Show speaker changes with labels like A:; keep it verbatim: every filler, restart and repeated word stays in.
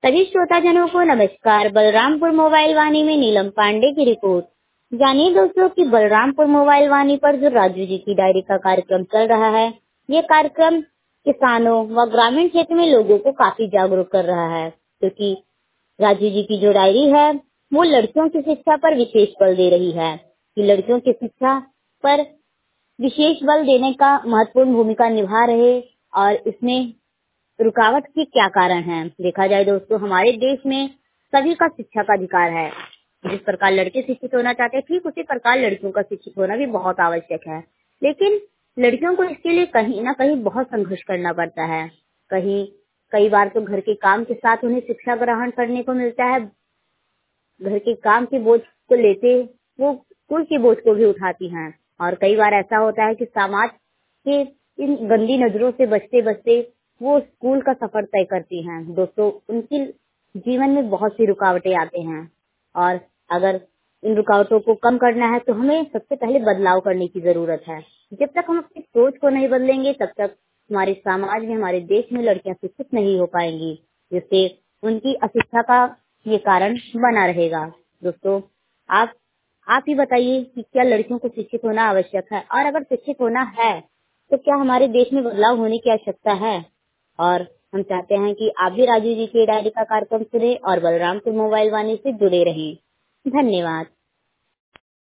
A: सभी श्रोताजनों को नमस्कार। बलरामपुर मोबाइल वाणी में नीलम पांडे की रिपोर्ट। जानिए दोस्तों कि बलरामपुर मोबाइल वाणी पर जो राजू जी की डायरी का कार्यक्रम चल रहा है, ये कार्यक्रम किसानों व ग्रामीण क्षेत्र में लोगों को काफी जागरूक कर रहा है, क्योंकि राजू जी की जो डायरी है वो लड़कियों की शिक्षा पर विशेष बल दे रही है कि लड़कियों की शिक्षा पर विशेष बल देने का महत्वपूर्ण भूमिका निभा रहे और इसमें रुकावट के क्या कारण हैं। देखा जाए दोस्तों, हमारे देश में सभी का शिक्षा का अधिकार है। जिस प्रकार लड़के शिक्षित होना चाहते हैं, ठीक उसी प्रकार लड़कियों का शिक्षित होना भी बहुत आवश्यक है। लेकिन लड़कियों को इसके लिए कहीं ना कहीं बहुत संघर्ष करना पड़ता है। कहीं कई बार तो घर के काम के साथ उन्हें शिक्षा ग्रहण करने को मिलता है। घर के काम के बोझ को लेते वो स्कूल के बोझ को भी उठाती हैं। और कई बार ऐसा होता है कि समाज के इन गंदी नजरों से बचते बचते वो स्कूल का सफर तय करती हैं। दोस्तों, उनके जीवन में बहुत सी रुकावटें आते हैं और अगर इन रुकावटों को कम करना है तो हमें सबसे पहले बदलाव करने की जरूरत है। जब तक हम अपनी सोच को नहीं बदलेंगे तब तक हमारे समाज में, हमारे देश में लड़कियां शिक्षित नहीं हो पाएंगी, जिससे उनकी अशिक्षा का ये कारण बना रहेगा। दोस्तों, आप आप ही बताइए कि क्या लड़कियों को शिक्षित होना आवश्यक है, और अगर शिक्षित होना है तो क्या हमारे देश में बदलाव होने की आवश्यकता है। और हम चाहते हैं कि आप भी राजू जी की डायरी का कार्यक्रम सुने और बलरामपुर मोबाइल वाणी से जुड़े रहें। धन्यवाद।